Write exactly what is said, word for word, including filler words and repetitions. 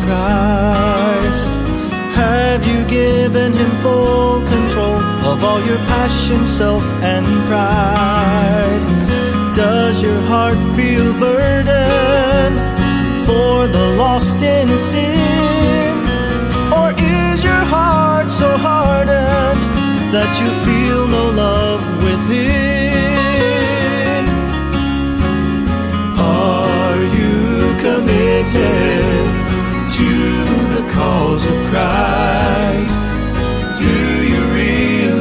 Christ? Have you given Him full control of all your passion, self, and pride? Does your heart feel burdened for the lost in sin? Or is your heart so hardened that you feel no love within? Are you committed to the cause of Christ?